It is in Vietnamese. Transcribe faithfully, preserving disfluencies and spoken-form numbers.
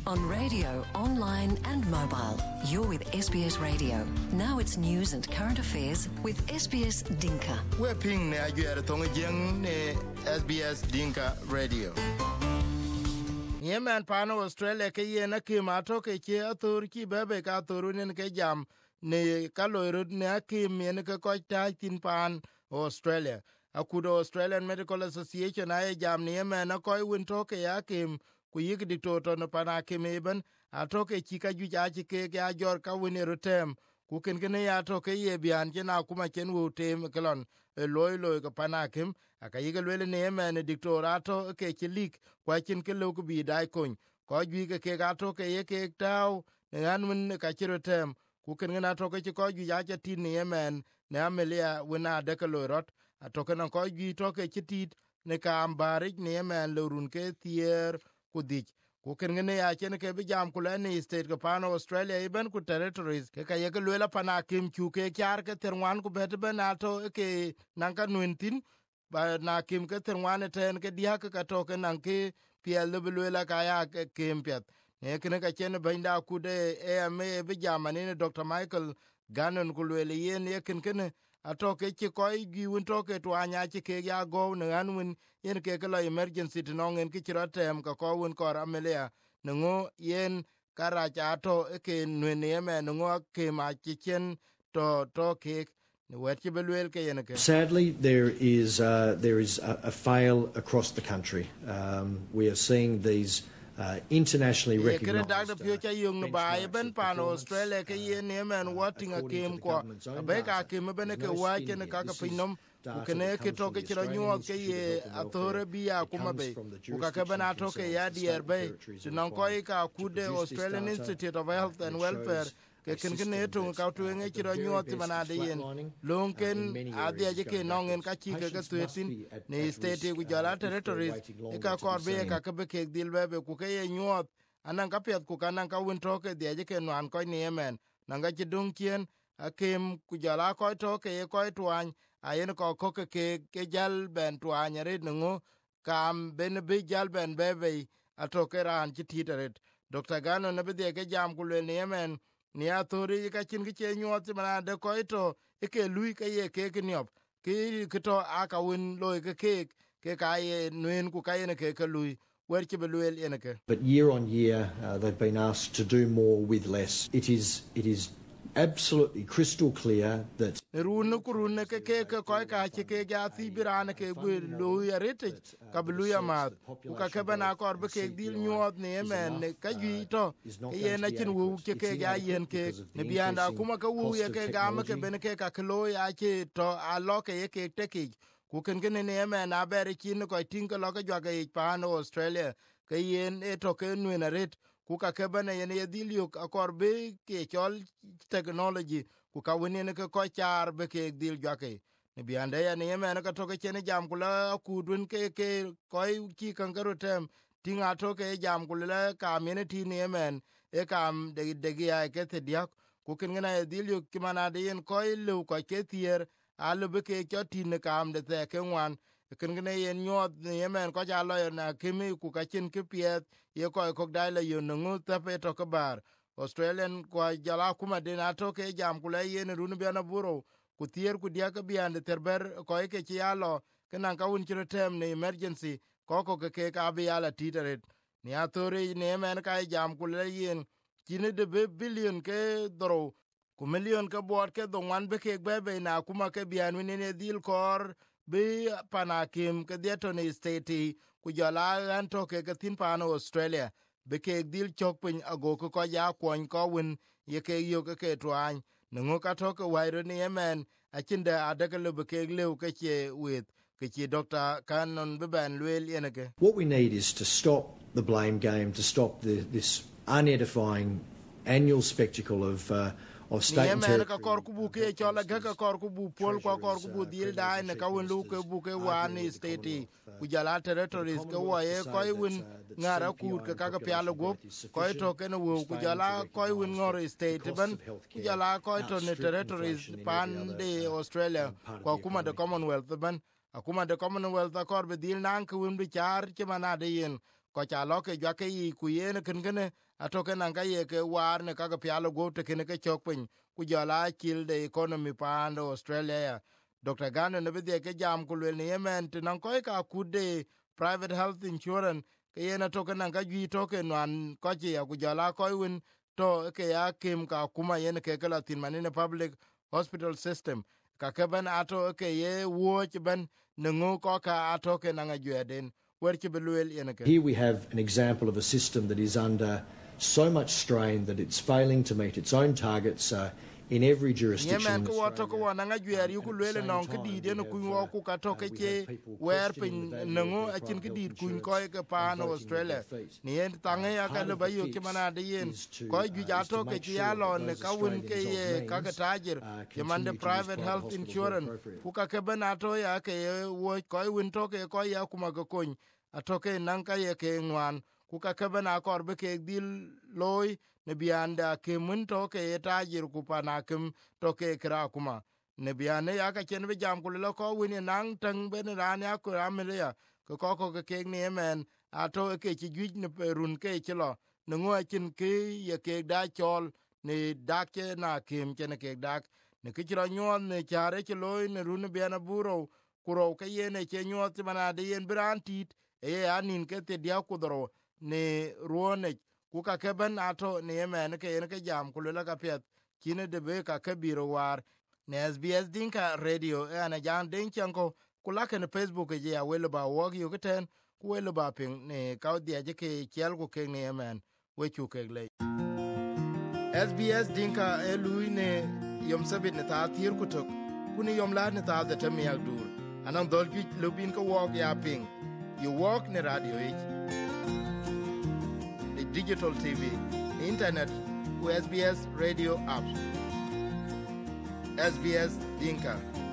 On radio, online and mobile. You're with S B S Radio. Now it's news and current affairs with S B S Dinka. We're ping ne ajuere tonga jeng ne S B S Dinka Radio. Yemen pano Australia ke yena kima toke ke atur ki bebe ka turun ke jam ne kaloirud ne akim yen ke ko ta tin pan Australia. Akudo Australian Medical Association ay jam ne Yemen ko win toke yakim ku yik diktoto no pana kimeben atoke chika ju ja chike ke ajor ka win rotem ku ken ken ya toke ye bian jena kuma ken wo tem kelon loy loy ka pana kim aka yige lele ne Yemen diktorato ke chilik kwa chin ke lo ku bi dai kun ko ju ke ke ga toke ye ke taw ngan mun ka chirotem ku ken na toke ko ju ja cha tin ne Yemen ne amelia wina de ke lorot atoke na ko ju toke chitit ne ka ambarik ne Yemen lorun ke tier kudich ku kengene ya chen ke bijam kulani state ko pano Australia iben ku territories ke kaye ke lela pana kim chu ke kyar ke terwan ku bet benato ke nanka nuintin ba na kim ke terwan ten ke dia ke to ke nanke piel de lela kaya ke kempet ne kene ka chen benda ku de e ame bijam ne Doctor Michael Gannon ku lele yen ye kenkene atoke chi koi gi win toke to anya chi ke ya go ne anwin yen ke ke la emergency tinongen ki chirotem ka ko win kor amelia ngo yen kara cha to ke nwene me ngo ke ma chi chen to to ke wet chi belwel ke yen ke. Sadly there is uh, there is a, a fail across the country. Um, we are seeing these Uh, internationally recognized uh, future young by ben pan Australia ke yen Yemen watting a game ko be ka kim ben ke wa ke ne ka ka pinom ku ne ke to ke ro nyu ke ye atore bia kuma be ku ka ke ben ato ke ya dier be sinon ko ka ku de Australian Institute of Health and Welfare ke ken ken ne to ka to nge ro nyu ti bana de yen lonken adia je ke nongen ka chi ke ke tuetin ne state ku jala territories e ka kor be ka ke be ke dil be ku ke ye nyuot anan ka pet ku kanan ka win toke de je ke nan ko ni Yemen nanga ji dung kien akim ku jala ko to ke ko twan ayen ko ko ke ke jal ben twan re ngo kam ben be jal ben bebe atoke ran ji titeret Doctor Gano ne be de ke jam ku le ni Yemen ni atori ka chin ke nyuot mana de ko to ke lui ke ye ke niop ki to aka win loy ke ke ke ka ye nuen ku ka ye ke ke lui. But year on year, uh, they've been asked to do more with less. It is it is absolutely crystal clear that runu kurune ke ke ke ko ka che ke ga ti birane ke bu lu ya rete ka bu ya ma ku ka ke bana kor be ke dil nyot ne men ka gi to ye na chin wu ke ke ga yen ke ne bianda kuma ka wu ye ke ga ma ke ben ke ka klo ya che to a lo ke ye ke te ki ku ken ken ne men a bere chin ko tin ko lo ka jwa ke pa no Australia ke yen e to ke nu na ret ku ka ke bana yen ye dil yu akor be ke chol technology ku ka woni ne ko char be ke dil jwa ke ne bianda ya ne men ka to ke chen jam kula ku dun ke ke ko ki kan garo tem tinga to ke jam kula ka community ne men e kam de de ya ke te dia ku ken na dil yu ki mana de yen ko lu ko ke tier alu be ke choti ne kam de te ke wan ken ne yen nyot ne men ko ja lo na kimi ku ka chin ke piet ye ko ko dai le yu nu ta pe to ka bar Australian ko jala kuma de na to ke jam kula yen runu be na buro ku tier ku dia ka bian de terber ko ke ti alo ke nan ka un chiro tem ne emergency ko ko ke ke ka bi ala titeret ni atori ne men ka jam kula yen kine de be billion ke dro ku million ka bor ke do wan be ke bebe na kuma ke bian ne ne dil kor bi panakim ke dieto ne state ku jala an to ke ke tin pano Australia be ke dil chok pin ago ko ja kwon ko win ye ke yo ke ke twan ngo ka to ke wairo ni Yemen a chinda adaka le be ke le ke che with ke che Doctor Cannon be ban lwel yeneke. What we need is to stop the blame game, to stop the, this unedifying annual spectacle of uh, of state and territory. Ka kor ku bu ke chola ga ka kor ku bu pol ko kor ku bu dil dai ne ka won lu ke bu ke wan state ku jala territories ke wa ye ko win ngara ku ke ka ka pyalo go ko to ke no ku jala ko win ngor state ban ku jala ko to ne territories pan de Australia ko kuma de Commonwealth ban akuma de Commonwealth kor be dil nan ku win bi char ke mana de yen ko cha lo ke ja ke yi ku yen ken ken atoke nan ka ye ke war ne ka pialo go te kene ke chokpin ku jala kill the economy pando Australia. Doctor Gano ne bidye ke jam kulwel ni yemen nan ko ka kude private health insurance ke yena toke nan ka gi toke nan ko ji ya ku jala ko win to ke ya kim ka kuma yen ke kala tin manine public hospital system ka ke ban ato ke ye watch ban nengo ko ka ato ke nan ajuden werche beluel yen ke. Here we have an example of a system that is under so much strain that it's failing to meet its own targets uh, in every jurisdiction. Yemen ko wato ko wana nga jwer yu ku lele non ke di de no ku wo ku ka to ke che wer pin nango a chin ke di ku ko ke pa no Australia ni en tange ya ka le ba yu ke mana de yen ko ju ja to ke ya lo ne ka win ke ye ka ka tajir ke man de private health insurance ku ka ke bana to ya ke wo ko win to ke ko ya kuma ko kun a to ke nan ka ye ke nwan ku ka ke bana kor be ke dil loy ne bianda ke mun to ke tajir ku pana kem to ke kra kuma ne biane ya ka chen be jam ku lo ko wini nang tang ben ran ya ku amele ya ko ko ko ke ni men ato ke chi juj ne perun ke chlo ne ngo chin ke ye ke da chol ne dak ke na kem chen ke dak ne ke chro nyon ne chare chlo ne run biana buro ku ro ke ye ne che nyot mana de yen brantit e anin ke te dia ku dro ne ruone ku ka ke ben ato ne yemen ke yen ke jam ku la ka pet kine de be ka ke biro war ne S B S Dinka radio e ana jan den chanko ku la ke ne Facebook je ya welo ba wo yu keten ku welo ba pin ne ka dia je ke chel ku ke ne yemen we chu ke le S B S Dinka e lui ne yom sabit ne ta tir ku tok ku ne yom la ne ta de tem yak dur anan dol ju lubin ko wo ya pin you walk ne radio e digital T V, internet, with S B S radio app. S B S Dinka.